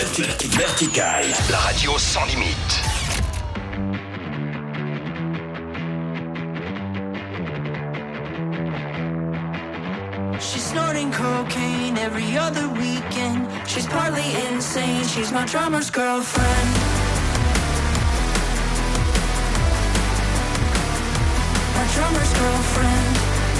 Vertical, la radio sans limite. She's snorting cocaine every other weekend. She's partly insane, she's my drummer's girlfriend. My drummer's girlfriend.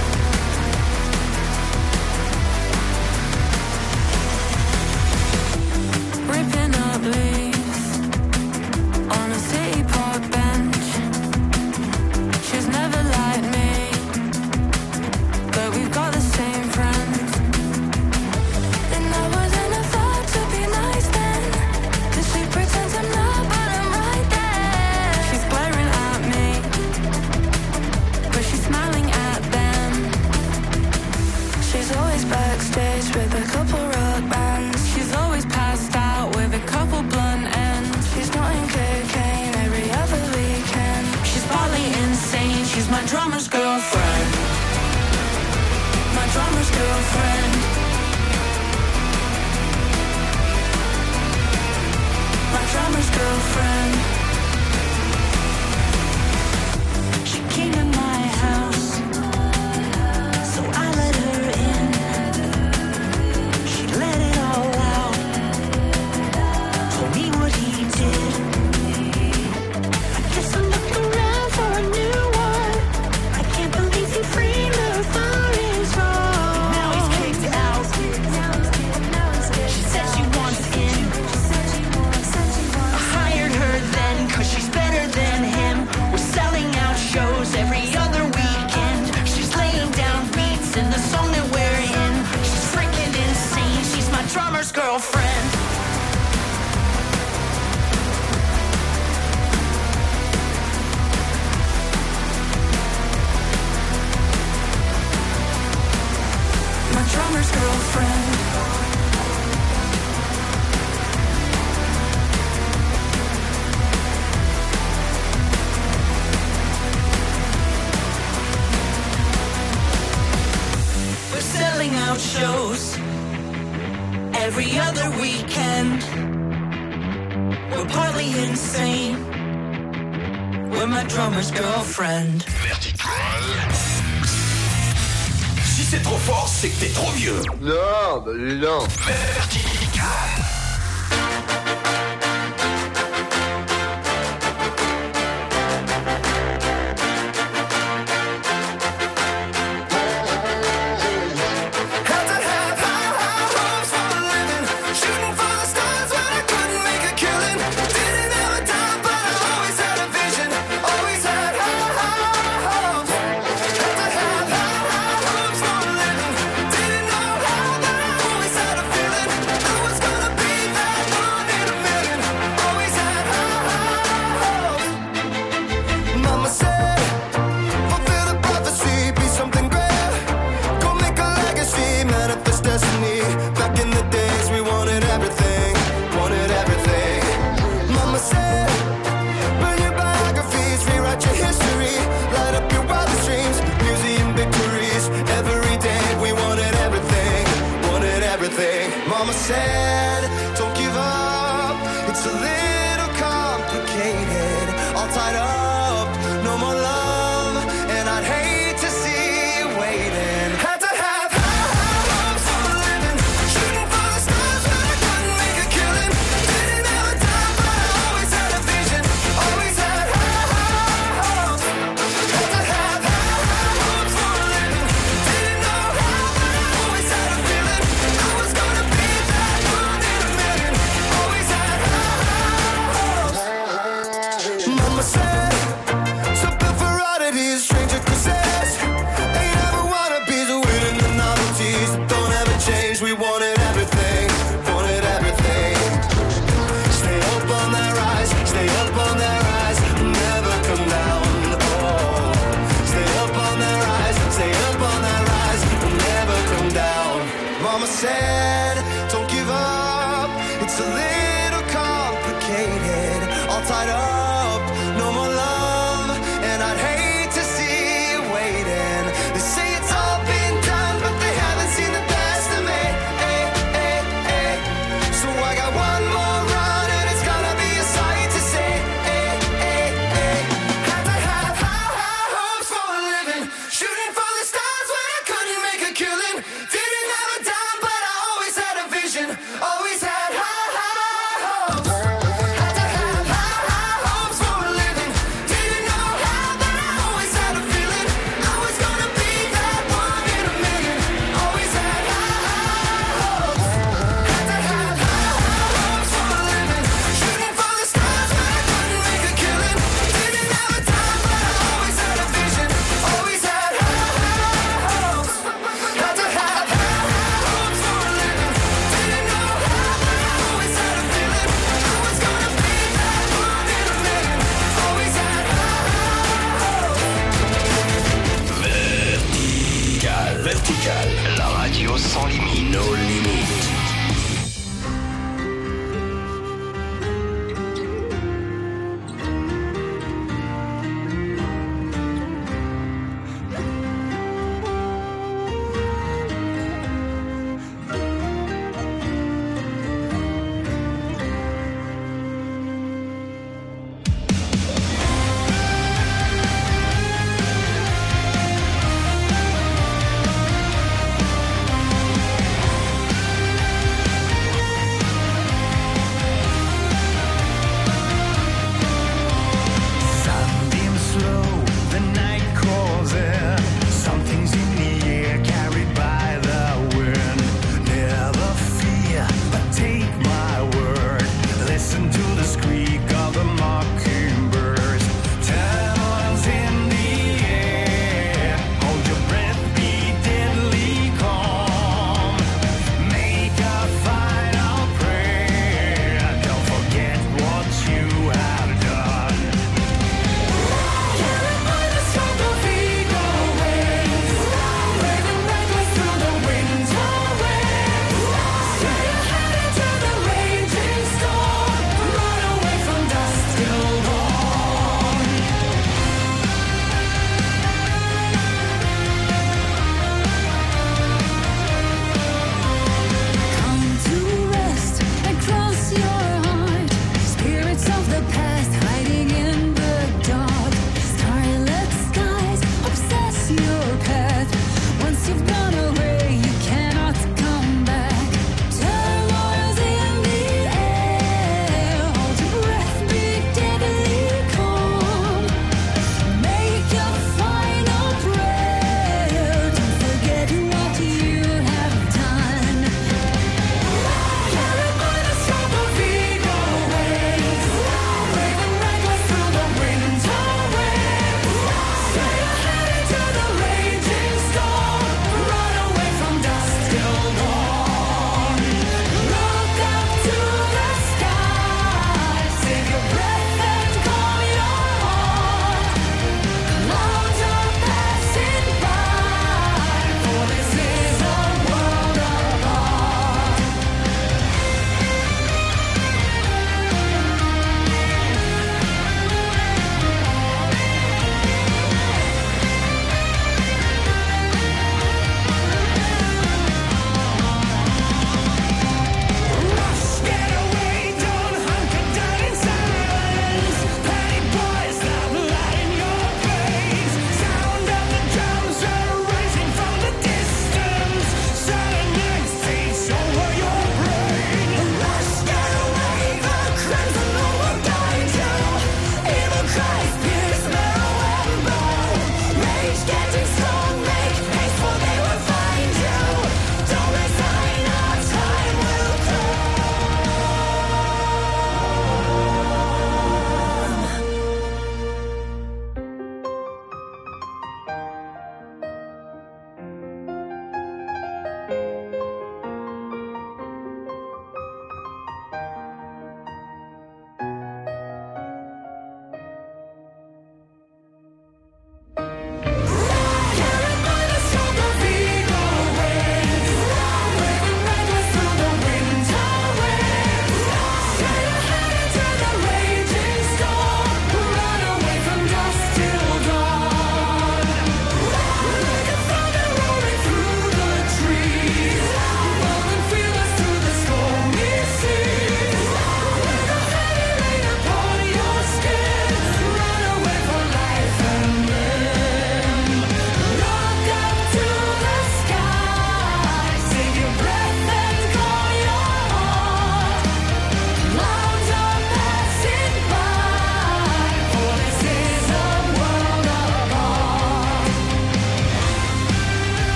Ripping up leaves on a city park bench. She's never liked me, but we've got the same friends. And I wasn't about to be nice then, 'cause she pretends I'm not, but I'm right there. She's glaring at me, but she's smiling at them. She's always backstage with a couple rock bands. She's always passed out with a couple blunt ends. She's not in cocaine every other weekend. She's partly insane, she's my drummer's girlfriend. My drummer's girlfriend. My drummer's girlfriend. She came to my house, so I let her in. She let it all out, told me what he did. I guess I'm looking around for a new one. I can't believe he freed her for his wrong. Now he's kicked out. She said she wants in. I hired her then, 'cause she's better than him. We're selling out shows every other weekend. She's laying down beats in the song that we're in. She's freaking insane, she's my drummer's girlfriend. My drummer's girlfriend. We're selling out shows every other weekend. We're partly insane. We're my drummer's girlfriend. Vertical. Si c'est trop fort, c'est que t'es trop vieux. Non, bah non. Vertical. Mama said, don't give up. It's a little complicated. All tied up, no more love. And I'd hate to see you waiting. Had to have high hopes for a living. Shooting for the stars, but I couldn't make a killing. Didn't have a time, but I always had a vision. Always had high hopes. Had to have high hopes for a living. Didn't know how, but I always had a feeling. I was gonna be that one in a million. Always had high hopes. Mama said, something for oddities, stranger kisses. Ain't never wanna be the winning the novelties that don't ever change. We wanted everything, wanted everything. Stay up on that rise, stay up on that rise, never come down. Oh, stay up on that rise, stay up on that rise, never come down. Mama said, don't give up. It's a little complicated, all tied up, no more love, and I'd hate to see you waiting. They say it's all been done, but they haven't seen the best of me. So I got one more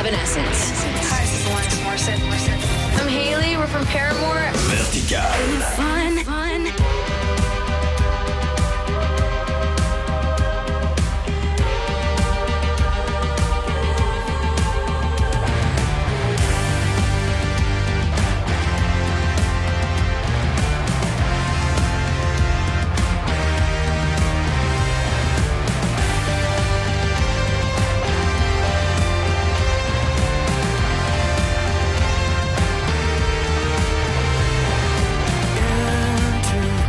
Evanescence. Hi, this is Alanis Morissette. I'm Haley. We're from Paramore. Vertical. Fun, fun. Into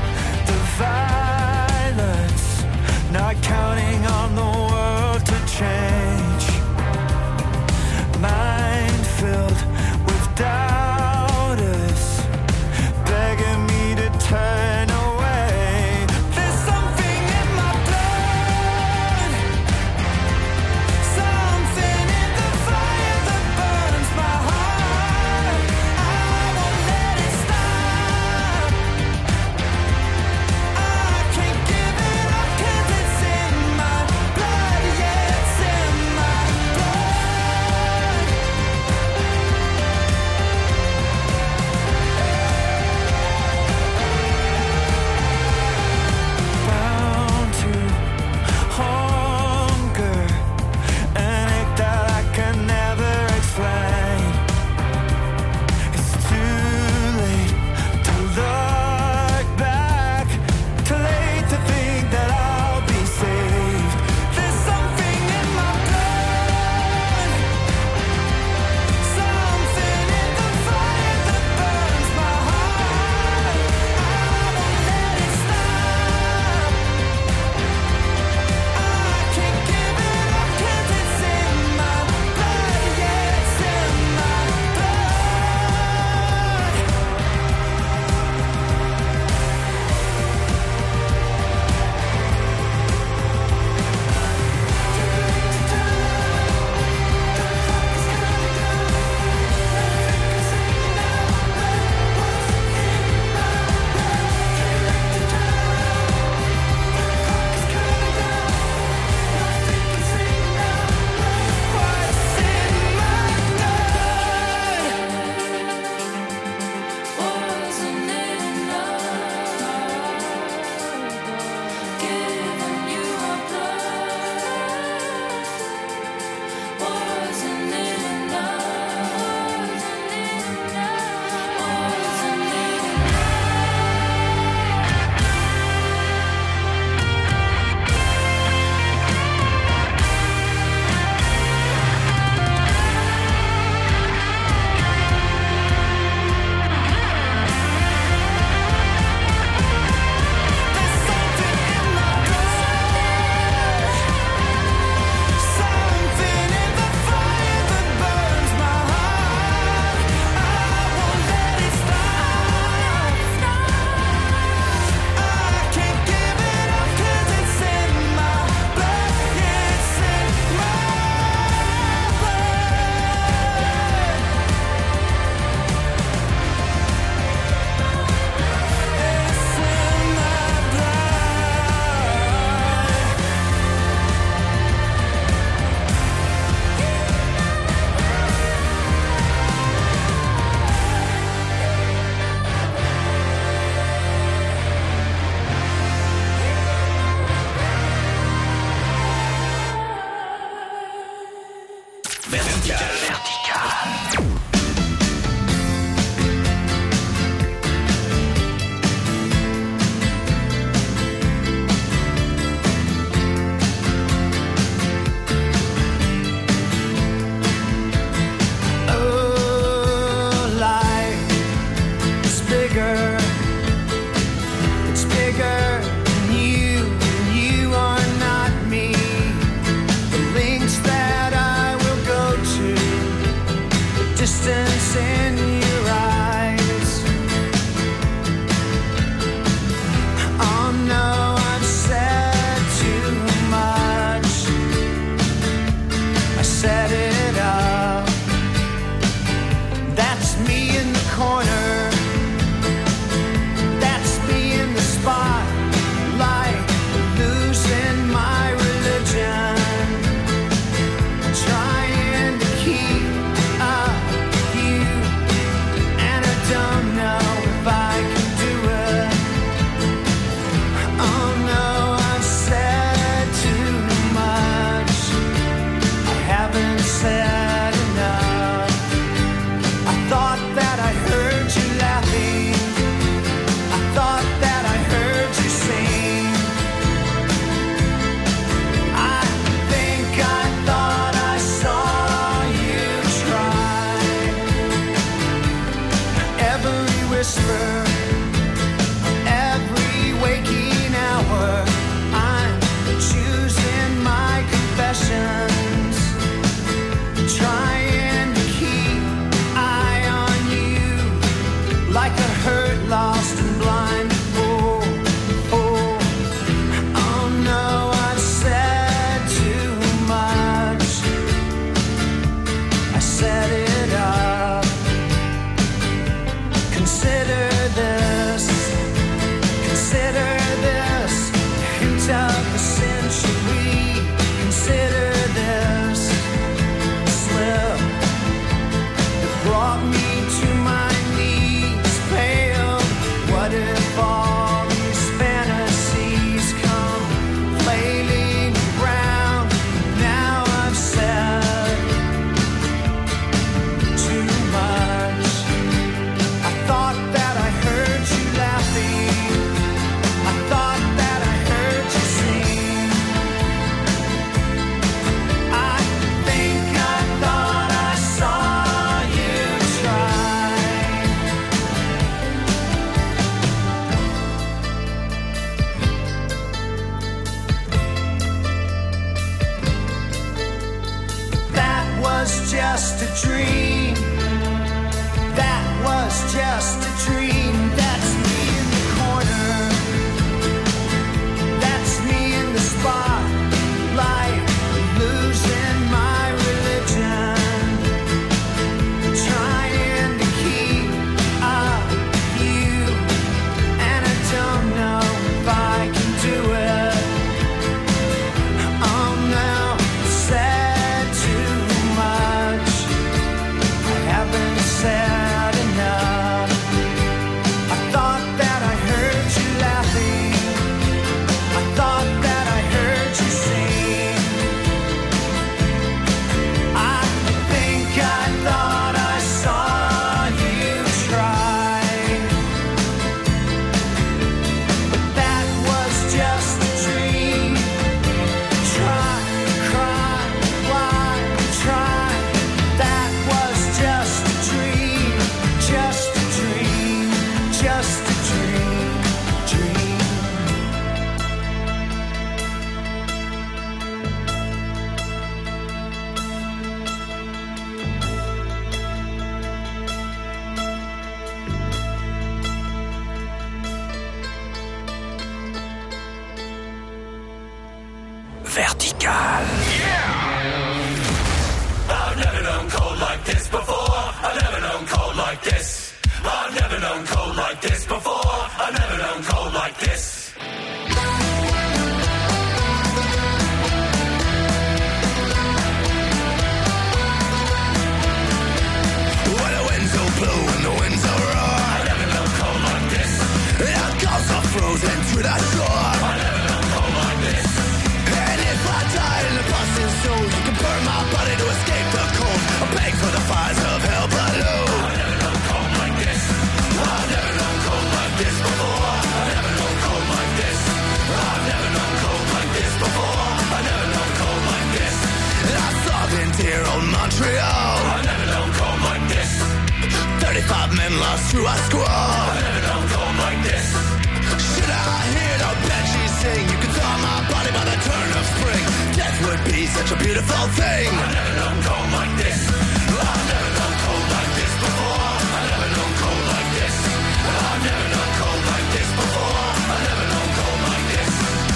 dream. That was just a dream. That's me in the corner. That's me in the spotlight, losing my religion, trying to keep up with you, and I don't know if I can do it. I'm now said too much. I haven't said enough. I thought that I heard you laughing. I thought that I heard you sing. I think I thought I saw you try, but that was just a dream. Try, cry, why try? That was just a dream, just a dream, just a dream, dream. Vertical. I've never known cold like this before. I've never known cold like this. I've never known cold like this before. I've never known cold like this. When the winds are blue and the winds are roar, I've never known cold like this. Our gulls are frozen to the shore. I've never known cold like this. And if I die in the busted soul, you can burn my body to escape the cold. I beg for the fires of hell below. I've never known cold like this. I've never known cold like this before. I've never known cold like this. I've never known cold like this before. I've never known cold like this. And I saw in dear old Montreal. I've never known cold like this. 35 men lost to a squall. I've never known cold like this. Should I hear the banshees sing? You could thaw my body by the turn of spring. Death would be such a beautiful thing. I've never known cold like this. I've never known cold like this before. I've never known cold like this. I've never known cold like this before. I've never known cold like this.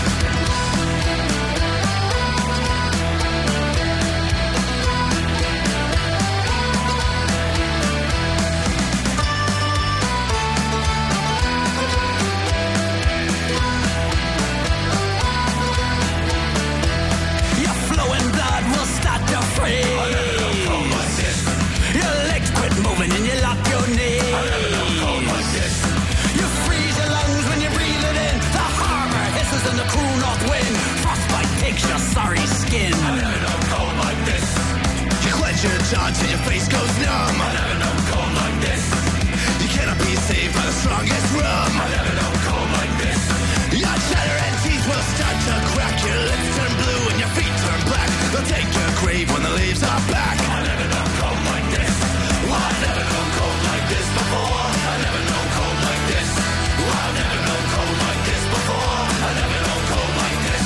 Your flowing blood will start to freeze. I've never known cold like this. Your legs quit moving and you lock your knees. I've never known cold like this. You freeze your lungs when you breathe it in. The harbor hisses in the cool north wind. Frostbite takes your sorry skin. I've never known cold like this. You clench your jaw till your face goes numb. I've never known cold like this. You cannot be saved by the strongest rum. I've never known cold like this. Your cheddar and teeth will start to crack. Your lips turn blue and your feet turn black. They'll take your grave when the leaves are back. I've never known cold like this. I've never known cold like this before. I've never known cold like this. I've never known cold like this before. I've never known cold like this.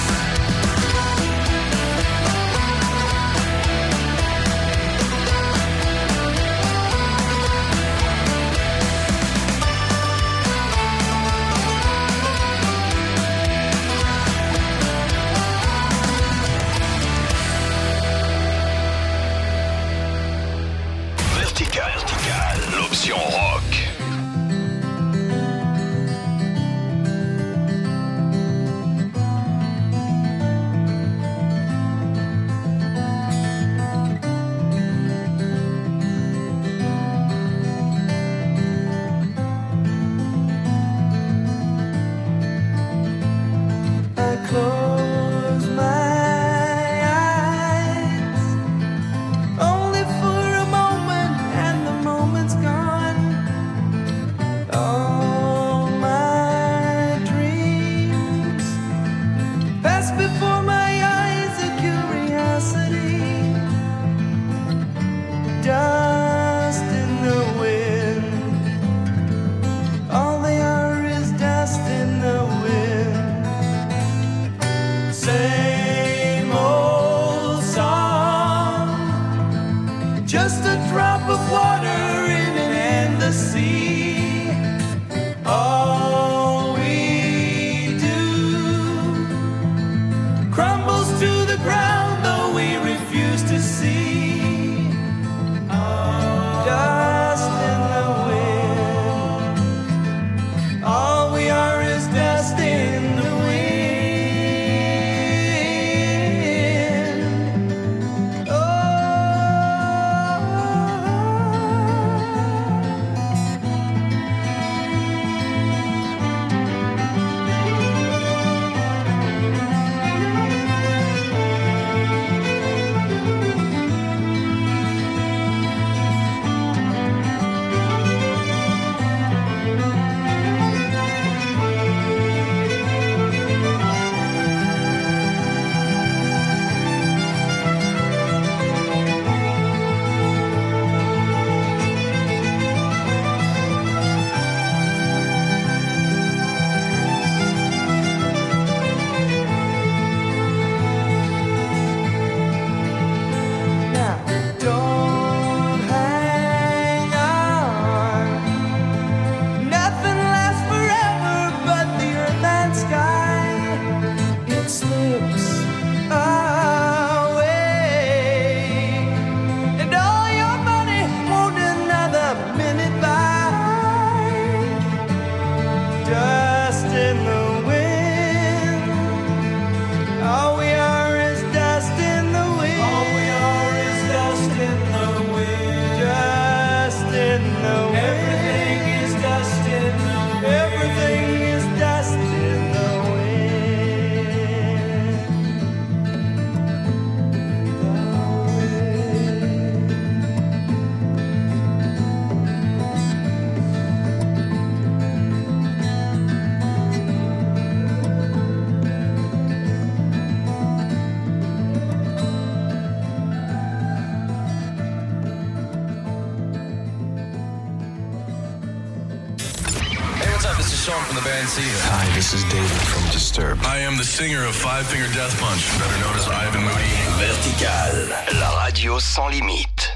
can't see that. Hi, this is David from Disturbed. I am the singer of Five Finger Death Punch, better known as Ivan Moody. Vertical, la radio sans limite.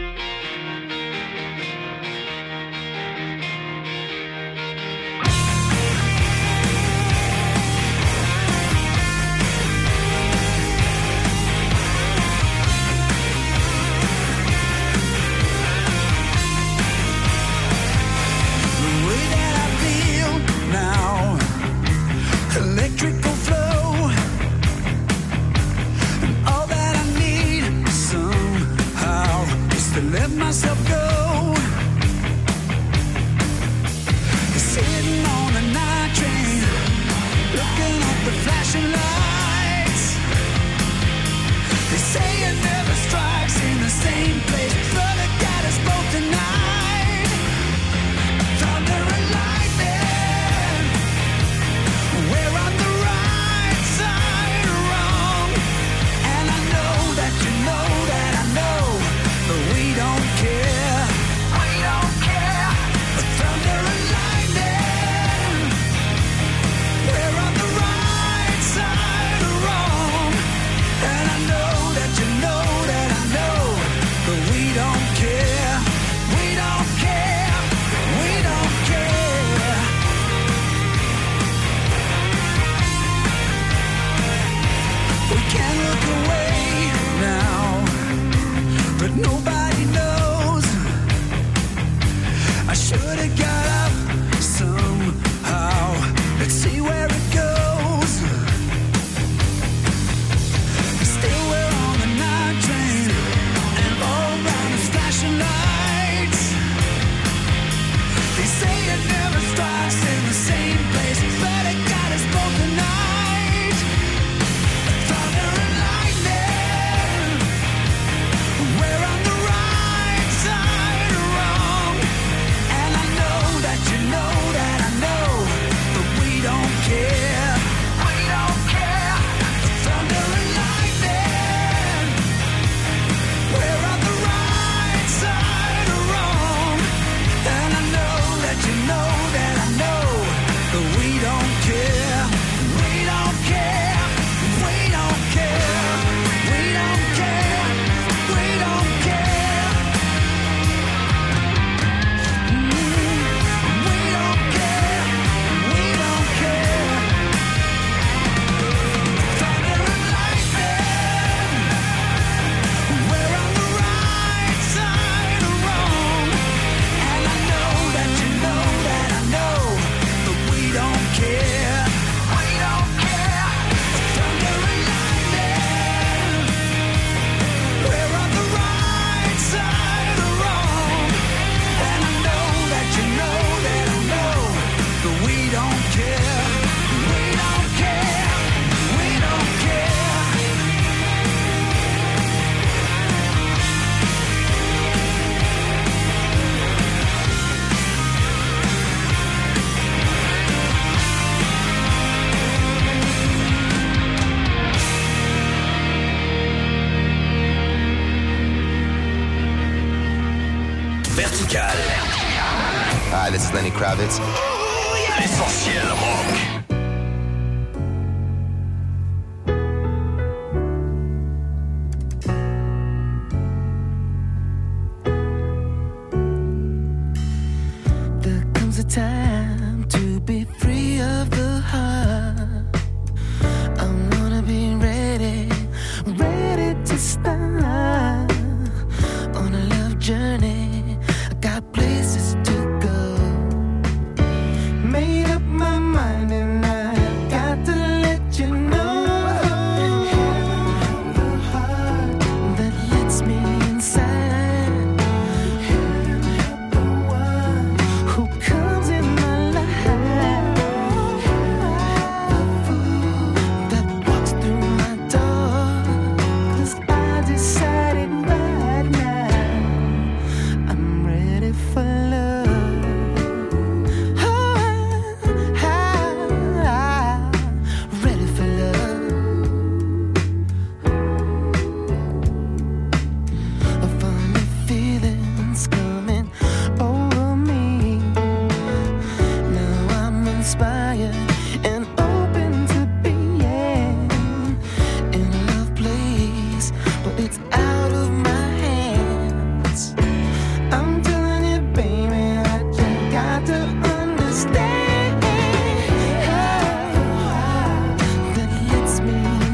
Electrical flow, and all that I need somehow is to let myself go. Sitting on the night train, looking at the flashing lights. They say it never strikes in the same place, but it got us both tonight. Thunder and lightning, we're on the right side or wrong. And I know that you know that I know, but we don't care. We don't care. Thunder and lightning, we're on the right side or wrong. And I know that you know that I know, but we don't care. We don't care. We don't care. We can't look away now, but nobody knows. I should have got up somehow. Let's see where it goes. Still we're on the night train, and all around us flashing lights. They say it never strikes in the same place, but it got us both tonight. Thunder and lightning, we're on the right side or wrong. And I know that you know that I know, but we don't care. We don't care. Thunder and lightning, we're on the right side or wrong. And I know that you know that I know, but we don't care. We don't care. We don't care. We don't care. We don't care. We don't care. We don't care. Thunder and lightning, we're on the right side or wrong. And I know that you know that I know, but we don't care. We don't care. Thunder and lightning, we're on the right side or wrong. And I know that you know that I know, but we don't care. We don't care. We don't care. Vertical, Hi, this is Lenny Kravitz. l'essentiel rock. There comes a time to be free of the heart. I wanna be ready, ready to start on a love journey. I got places to go. Made up my mind and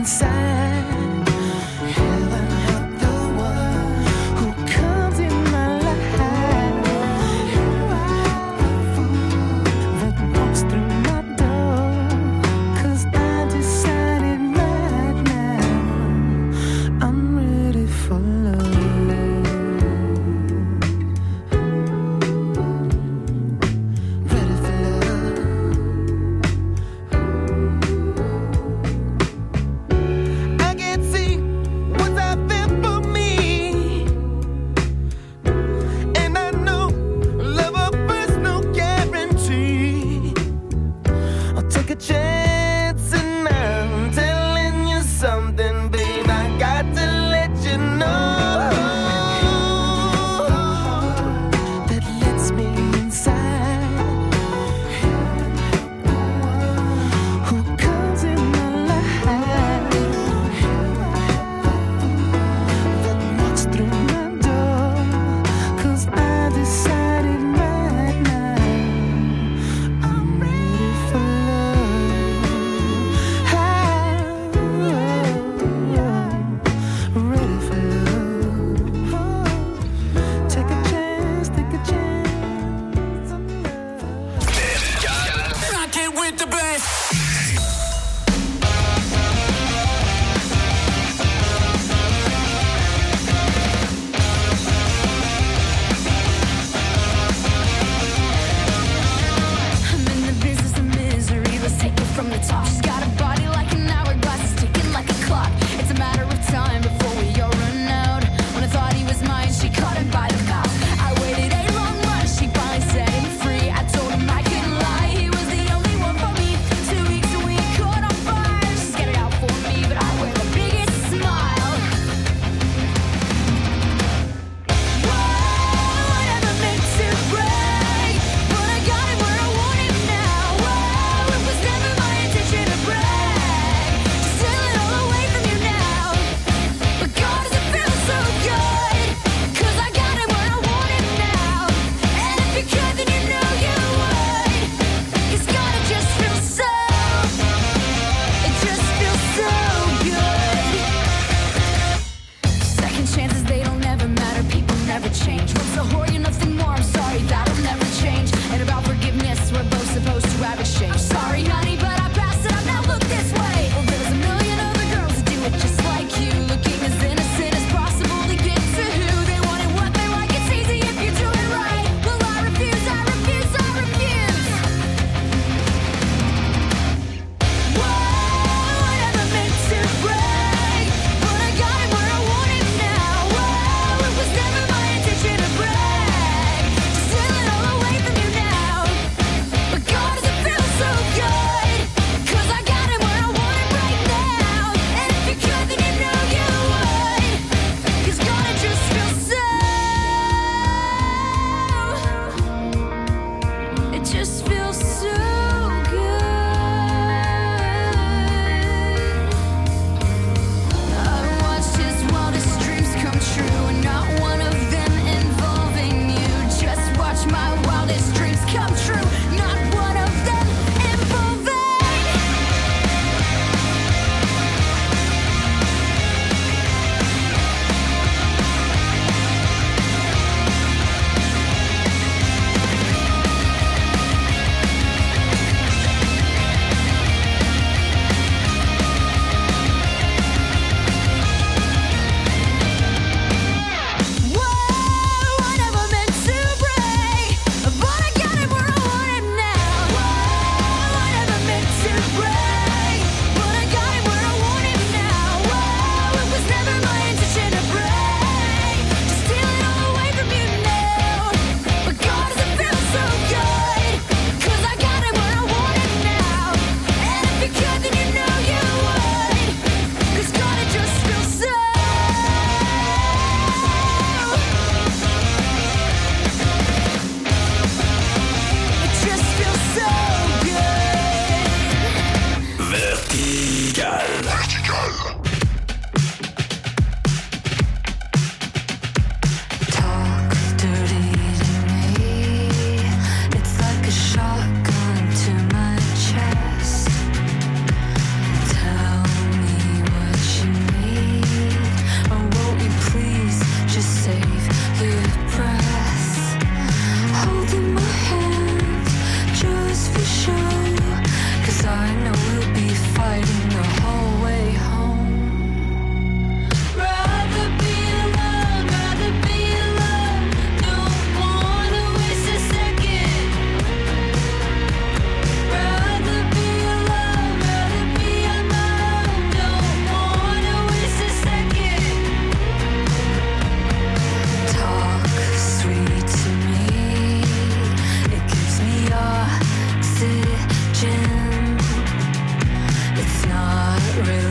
Tell me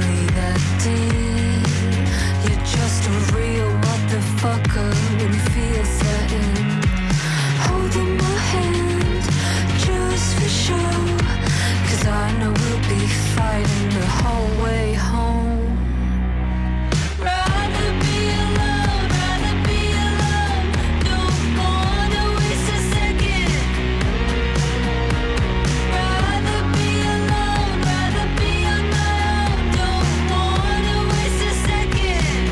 really that deep. You're just a real motherfucker when you feel certain. Holding my hand just for show, 'cause I know we'll be fighting the whole way home. Rather be alone, don't wanna waste a second. Rather be alone, rather be on my own, don't wanna waste a second.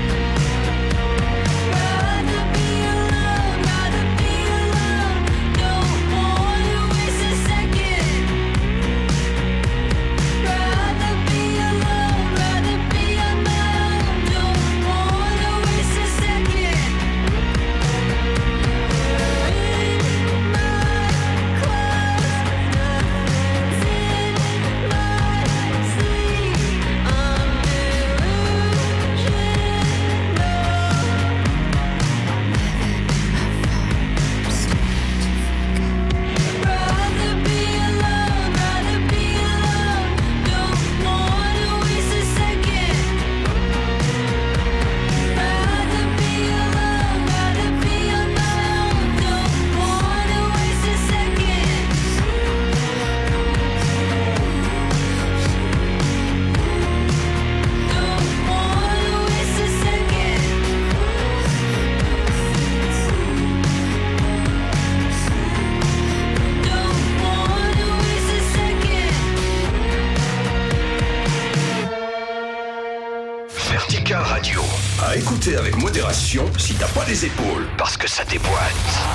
Rather be alone, don't wanna waste a second. Rather be alone, rather be on my own, don't wanna waste a second. In my clothes, nothing's in my sleep. I'm Rather be alone, don't wanna waste a second. Rather be alone, be on my own, don't wanna waste a second. Don't wanna waste a second. Don't wanna waste a second. Vertical Radio. À écouter avec modération si t'as pas les épaules. Parce que ça déboîte.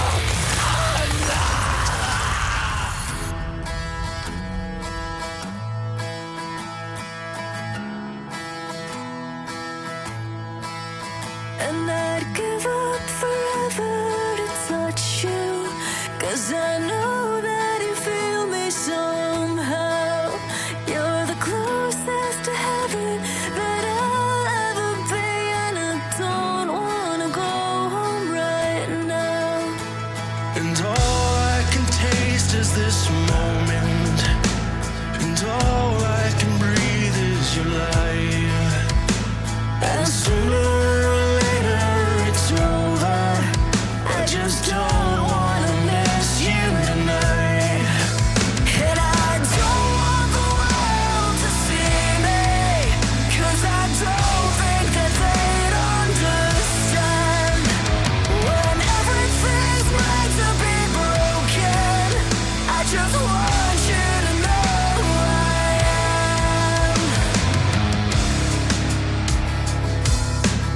And I'd give up forever to touch you, 'cause I know that you feel me somehow. You're the closest to heaven that I'll ever be, and I don't wanna go home right now. And all I can taste is this moment, and all I can breathe is your light. And sooner or later it's over. I just don't wanna miss you tonight. And I don't want the world to see me, 'cause I don't think that they'd understand. When everything's meant to be broken, I just want you to know who I am.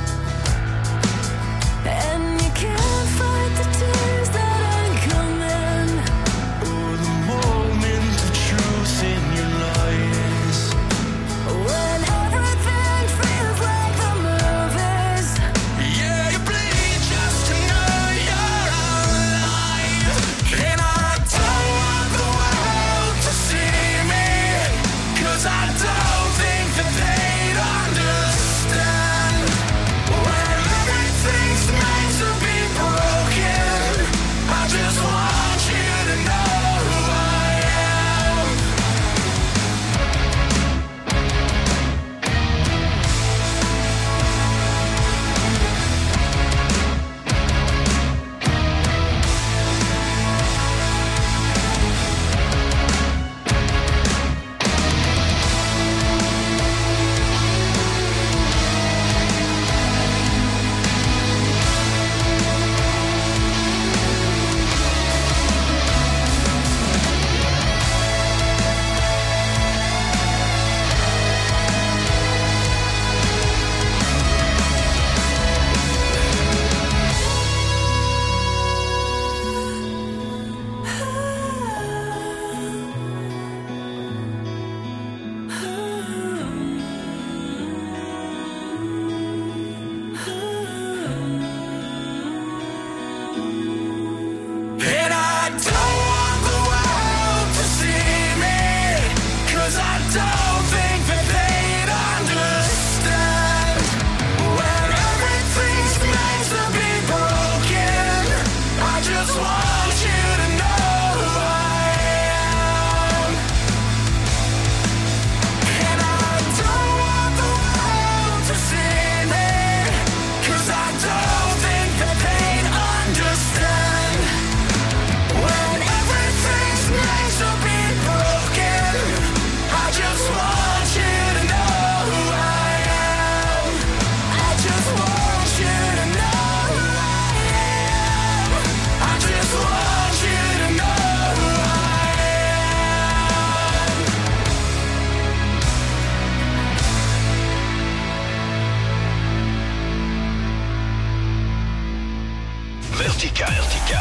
Vertical.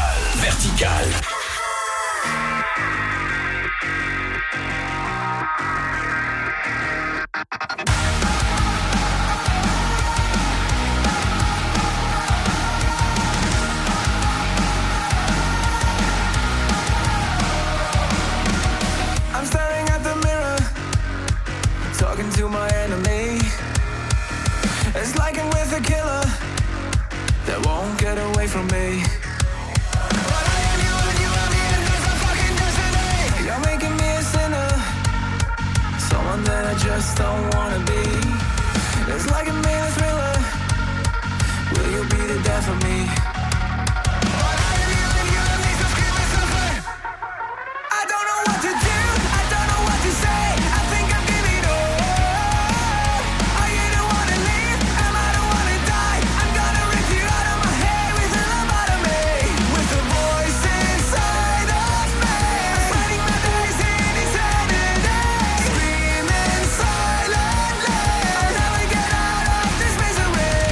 I'm staring at the mirror, talking to my enemy. It's like I'm with a killer that won't get away from me. But I am you and you are me, and it's a fucking destiny. You're making me a sinner, someone that I just don't wanna be. It's like a minute thriller. Will you be the death of me? But I am you and you are me, so scream and suffer. I don't know what to do, I don't know what to say. I think I'm giving up. Are you the one to leave? Am I the one to die? I'm gonna rip you out of my head with a lobotomy. With the voice inside of me, I'm spending my days in insanity, screaming silently. I'll never get out of this misery.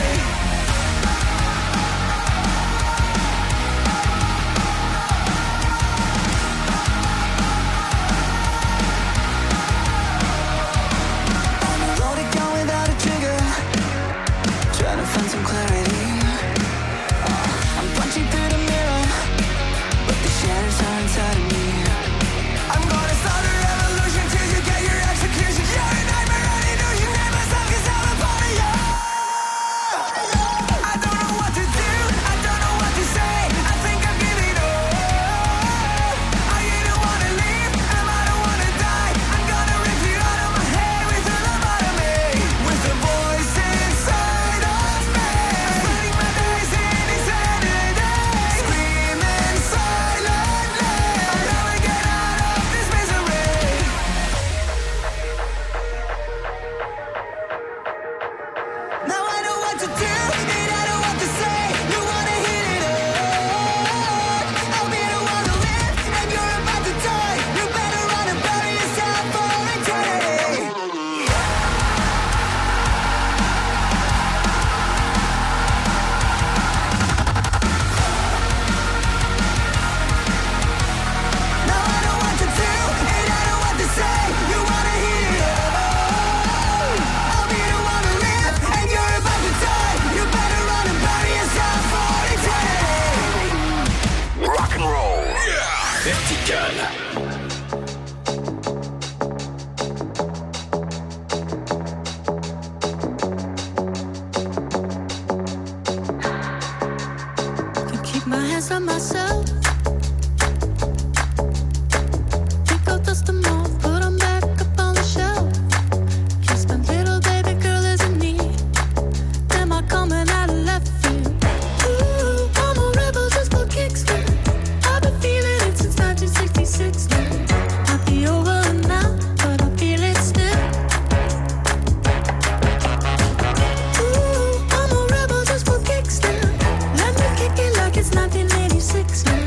On the road again without a trigger, trying to find some clarity. I'm punching through the mirror, but the shadows are inside of me. I'm gonna start a revolution till you get your execution. You're a nightmare, an illusion, name myself 'cause I'm a part of you. I don't know what to do, I don't know what to say. I think I'm giving up. Are you the one to leave? Am I the one to die? I'm gonna rip you out of my head with a lobotomy. With the voice inside of me, I'm spending my days in insanity, screaming silently. I'll never get out of this misery. Now I know what to do, and I know what to say. You wanna hit it up? I'll be the one to live, and you're about to die. You better run and bury yourself for eternity. Now I know what to do, and I know what to say. You wanna hit it up? I'll be the one to live, and you're about to die. You better run and bury yourself for eternity. Rock and roll. Vertical. Can keep my hands on myself. Pick up, dust them off, put them back up on the shelf. Kiss my little baby girl as in need. Am I coming out of left field? Ooh, I'm a rebel just for kicks. I've been feeling it since 1966 now. Might be over now, but I feel it still. Ooh, I'm a rebel just for kicks now. Let me kick it like it's 1986 now.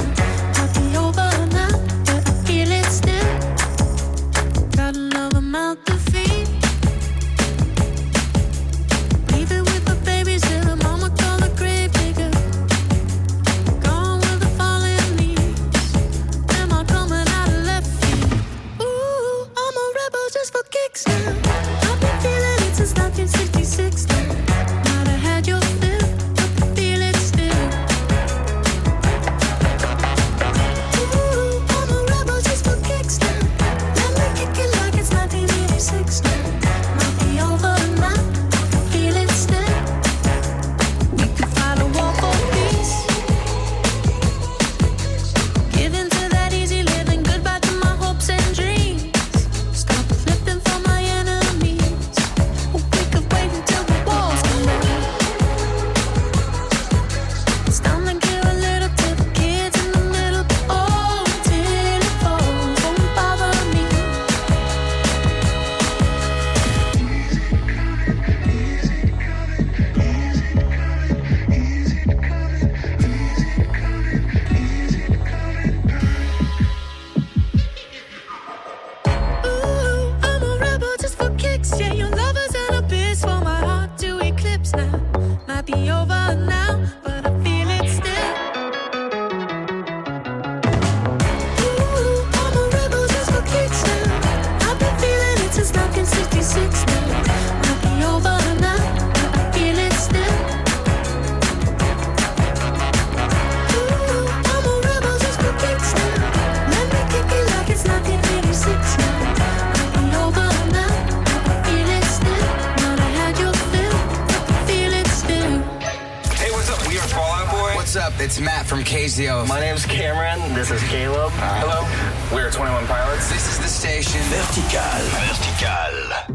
It's Matt from KZO. My name's Cameron. This is Caleb. Hello. We're 21 Pilots. This is the station. Vertical. Vertical.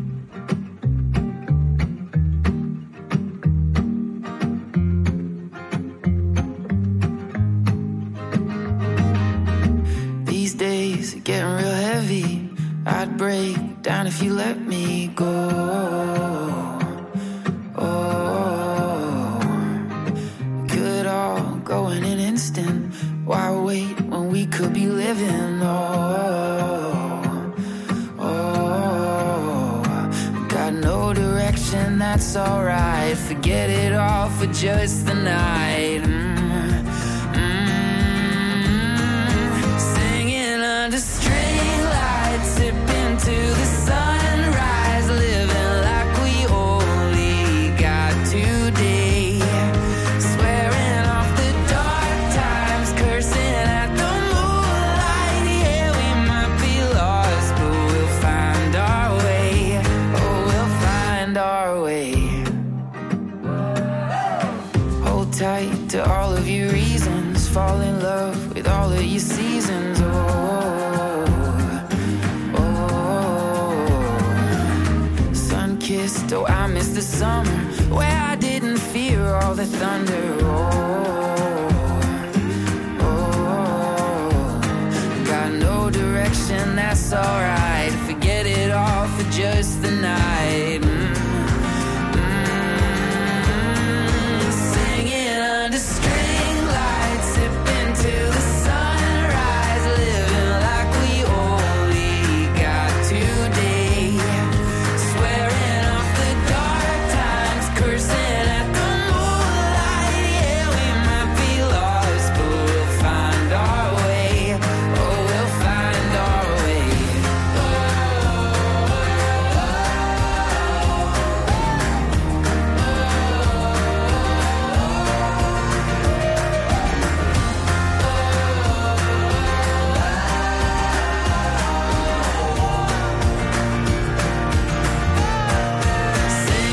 These days are getting real heavy. I'd break down if you let me go. Could all go in an instant. Why wait when we could be living? Got no direction, that's alright. Forget it all for just the night. Singing under string lights, sipping to the sunrise, living like we only got today. Swearing off the dark times, cursing at the moonlight. Yeah, we might be lost, but we'll find our way. Oh, we'll find our way. Hold tight to all of your reasons. Fall in love with all of your seasons. Sun-kissed, oh, I miss the summer where I didn't fear all the thunder. Got no direction, that's alright. Forget it all for just the night.